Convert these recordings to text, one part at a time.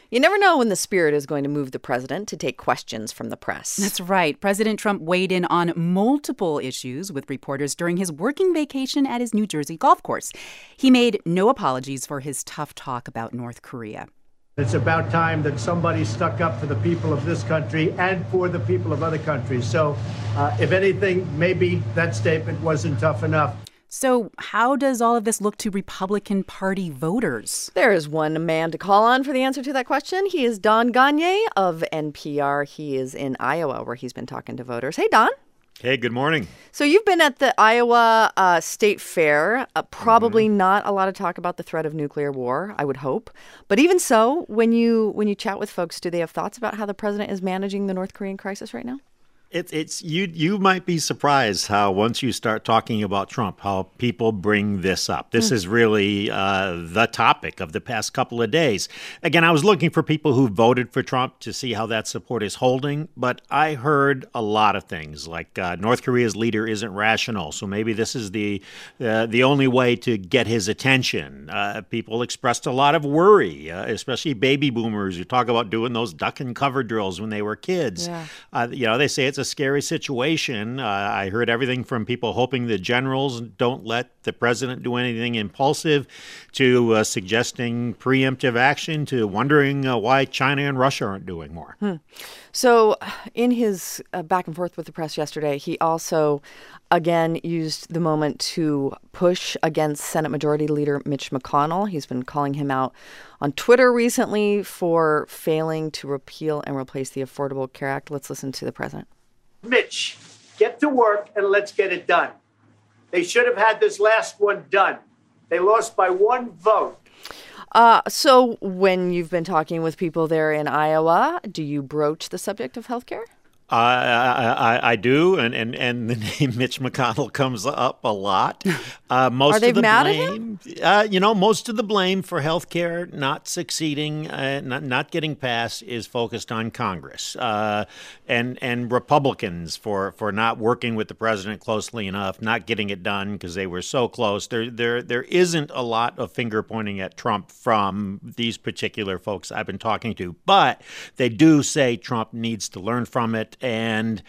You never know when the spirit is going to move the president to take questions from the press. That's right. President Trump weighed in on multiple issues with reporters during his working vacation at his New Jersey golf course. He made no apologies for his tough talk about North Korea. It's about time that somebody stuck up for the people of this country and for the people of other countries. So, if anything, maybe that statement wasn't tough enough. So how does all of this look to Republican Party voters? There is one man to call on for the answer to that question. He is Don Gonyea of NPR. He is in Iowa, where he's been talking to voters. Hey, Don. Hey, good morning. So you've been at the Iowa State Fair. Probably not a lot of talk about the threat of nuclear war, I would hope. But even so, when you chat with folks, do they have thoughts about how the president is managing the North Korean crisis right now? It's you might be surprised how once you start talking about Trump, how people bring this up. This is really the topic of the past couple of days. Again, I was looking for people who voted for Trump to see how that support is holding, but I heard a lot of things like North Korea's leader isn't rational, so maybe this is the only way to get his attention. People expressed a lot of worry, especially baby boomers who talk about doing those duck and cover drills when they were kids. Yeah. They say it's a scary situation. I heard everything from people hoping the generals don't let the president do anything impulsive to suggesting preemptive action to wondering why China and Russia aren't doing more. So in his back and forth with the press yesterday, he also, again, used the moment to push against Senate Majority Leader Mitch McConnell. He's been calling him out on Twitter recently for failing to repeal and replace the Affordable Care Act. Let's listen to the president. Mitch, get to work and let's get it done. They should have had this last one done. They lost by one vote. So when you've been talking with people there in Iowa, do you broach the subject of health care? I do, and the name Mitch McConnell comes up a lot. Most Are they of the mad blame, at him? Most of the blame for health care not succeeding, not getting passed, is focused on Congress and Republicans for not working with the president closely enough, not getting it done because they were so close. There isn't a lot of finger pointing at Trump from these particular folks I've been talking to, but they do say Trump needs to learn from it. And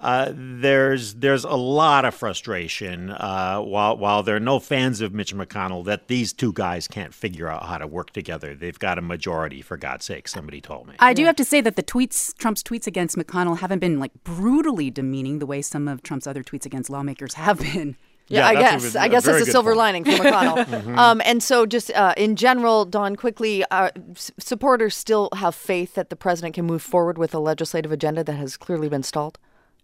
there's a lot of frustration while there are no fans of Mitch McConnell that these two guys can't figure out how to work together. They've got a majority, for God's sake, somebody told me. I do have to say that Trump's tweets against McConnell haven't been brutally demeaning the way some of Trump's other tweets against lawmakers have been. Yeah, I guess that's a silver lining for McConnell. And so just in general, Don, quickly, supporters still have faith that the president can move forward with a legislative agenda that has clearly been stalled?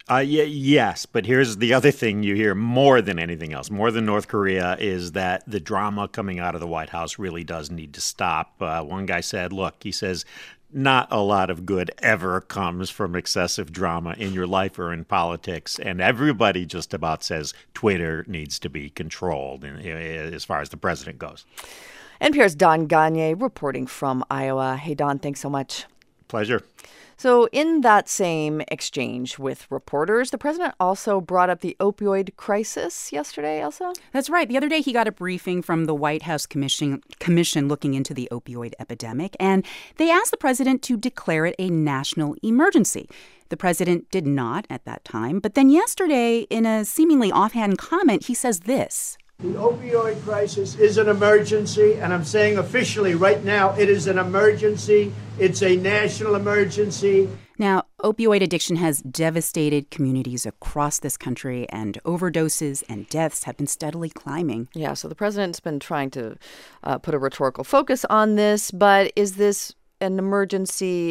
Yes, but here's the other thing you hear more than anything else, more than North Korea, is that the drama coming out of the White House really does need to stop. One guy said, he says, not a lot of good ever comes from excessive drama in your life or in politics. And everybody just about says Twitter needs to be controlled as far as the president goes. NPR's Don Gonyea reporting from Iowa. Hey, Don, thanks so much. Pleasure. So in that same exchange with reporters, the president also brought up the opioid crisis yesterday, Elsa? That's right. The other day, he got a briefing from the White House Commission looking into the opioid epidemic, and they asked the president to declare it a national emergency. The president did not at that time, but then yesterday, in a seemingly offhand comment, he says this. The opioid crisis is an emergency, and I'm saying officially right now it is an emergency. It's a national emergency. Now, opioid addiction has devastated communities across this country, and overdoses and deaths have been steadily climbing. Yeah, so the president's been trying to put a rhetorical focus on this, but is this an emergency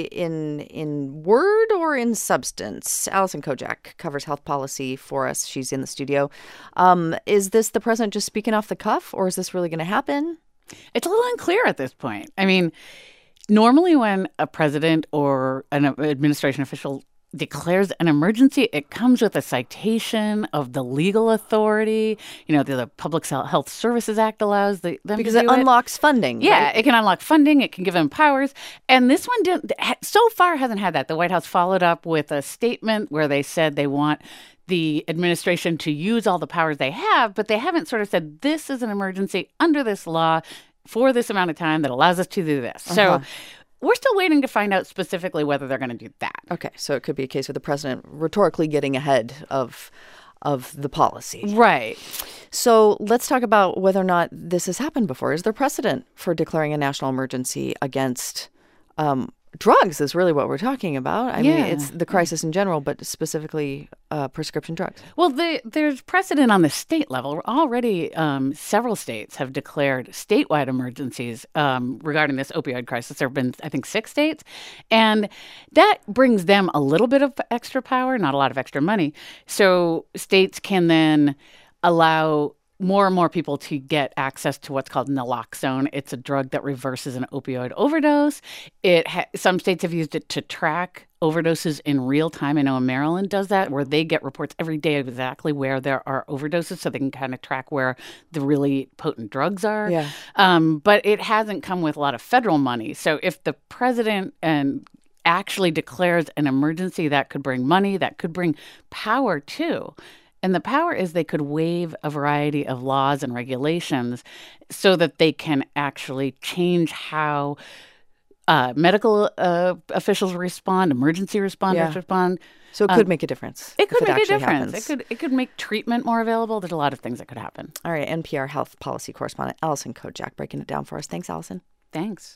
in word or in substance? Allison Kojak covers health policy for us. She's in the studio. Is this the president just speaking off the cuff, or is this really going to happen? It's a little unclear at this point. I mean, normally when a president or an administration official declares an emergency, it comes with a citation of the legal authority. The Public Health Services Act allows them because to do it unlocks funding. Yeah, right? It can unlock funding. It can give them powers. And this one so far hasn't had that. The White House followed up with a statement where they said they want the administration to use all the powers they have, but they haven't sort of said this is an emergency under this law for this amount of time that allows us to do this. So we're still waiting to find out specifically whether they're going to do that. Okay, so it could be a case of the president rhetorically getting ahead of the policy. Right. So let's talk about whether or not this has happened before. Is there precedent for declaring a national emergency against drugs is really what we're talking about. I mean, it's the crisis in general, but specifically prescription drugs. Well, there's precedent on the state level. Already, several states have declared statewide emergencies regarding this opioid crisis. There have been, I think, 6 states. And that brings them a little bit of extra power, not a lot of extra money. So states can then allow more and more people to get access to what's called naloxone. It's a drug that reverses an opioid overdose. Some states have used it to track overdoses in real time. I know Maryland does that, where they get reports every day of exactly where there are overdoses, so they can kind of track where the really potent drugs are. Yeah. But it hasn't come with a lot of federal money. So if the president actually declares an emergency, that could bring money, that could bring power too. And the power is they could waive a variety of laws and regulations so that they can actually change how medical officials respond, emergency responders respond. So it could make a difference. It could make a difference. Happens. It could make treatment more available. There's a lot of things that could happen. All right, NPR health policy correspondent Allison Kojak breaking it down for us. Thanks, Allison. Thanks.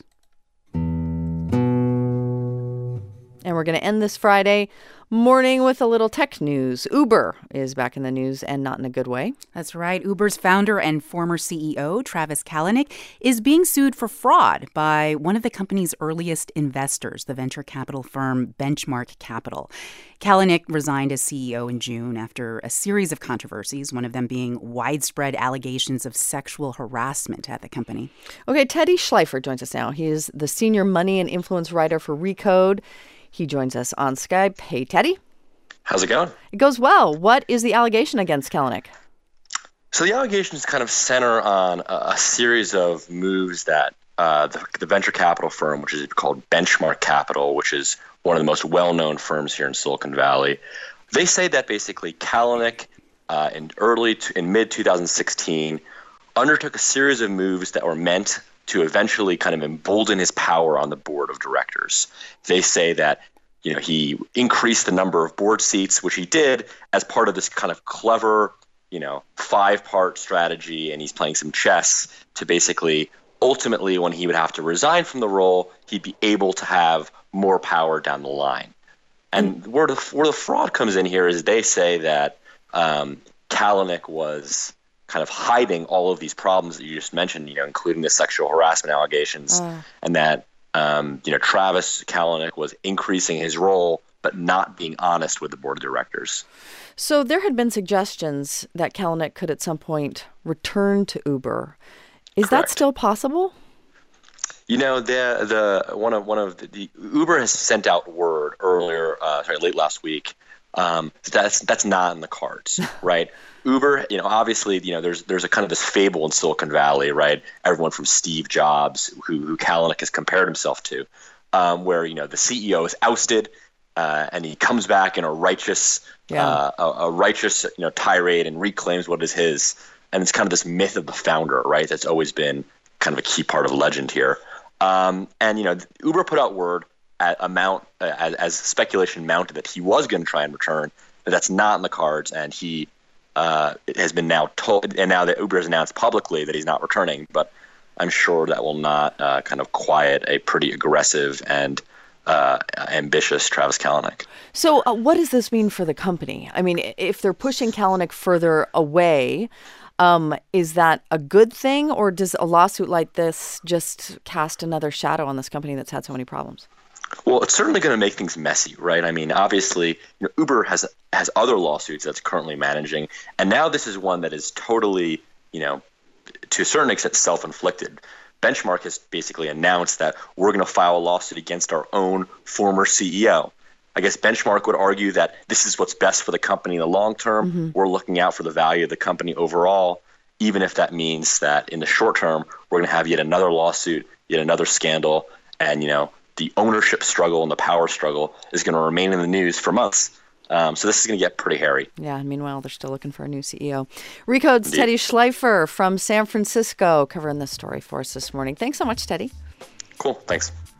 And we're going to end this Friday morning with a little tech news. Uber is back in the news, and not in a good way. That's right. Uber's founder and former CEO, Travis Kalanick, is being sued for fraud by one of the company's earliest investors, the venture capital firm Benchmark Capital. Kalanick resigned as CEO in June after a series of controversies, one of them being widespread allegations of sexual harassment at the company. Okay, Teddy Schleifer joins us now. He is the senior money and influence writer for Recode. He joins us on Skype. Hey, Teddy. How's it going? It goes well. What is the allegation against Kalanick? So the allegations kind of center on a series of moves that the venture capital firm, which is called Benchmark Capital, which is one of the most well-known firms here in Silicon Valley, they say that basically Kalanick in mid-2016 undertook a series of moves that were meant to eventually kind of embolden his power on the board of directors. They say that, he increased the number of board seats, which he did as part of this kind of clever, 5-part strategy, and he's playing some chess to basically, ultimately, when he would have to resign from the role, he'd be able to have more power down the line. And where the fraud comes in here is they say that Kalanick was kind of hiding all of these problems that you just mentioned, including the sexual harassment allegations, and that, Travis Kalanick was increasing his role, but not being honest with the board of directors. So there had been suggestions that Kalanick could at some point return to Uber. Is that still possible? The Uber has sent out word late last week. That's not in the cards, right? Uber, obviously, there's a kind of this fable in Silicon Valley, right? Everyone from Steve Jobs, who Kalanick has compared himself to, where, the CEO is ousted, and he comes back in a righteous tirade and reclaims what is his. And it's kind of this myth of the founder, right? That's always been kind of a key part of legend here. Uber put out word as speculation mounted that he was going to try and return, but that's not in the cards, and he has been now told, and now that Uber has announced publicly that he's not returning, but I'm sure that will not kind of quiet a pretty aggressive and ambitious Travis Kalanick. So what does this mean for the company? I mean, if they're pushing Kalanick further away, is that a good thing, or does a lawsuit like this just cast another shadow on this company that's had so many problems? Well, it's certainly going to make things messy, right? I mean, obviously, Uber has other lawsuits that's currently managing, and now this is one that is totally, to a certain extent, self-inflicted. Benchmark has basically announced that we're going to file a lawsuit against our own former CEO. I guess Benchmark would argue that this is what's best for the company in the long term. Mm-hmm. We're looking out for the value of the company overall, even if that means that in the short term, we're going to have yet another lawsuit, yet another scandal, and, the ownership struggle and the power struggle is going to remain in the news for months. So this is going to get pretty hairy. Yeah, and meanwhile, they're still looking for a new CEO. Recode's Teddy Schleifer from San Francisco covering this story for us this morning. Thanks so much, Teddy. Cool. Thanks.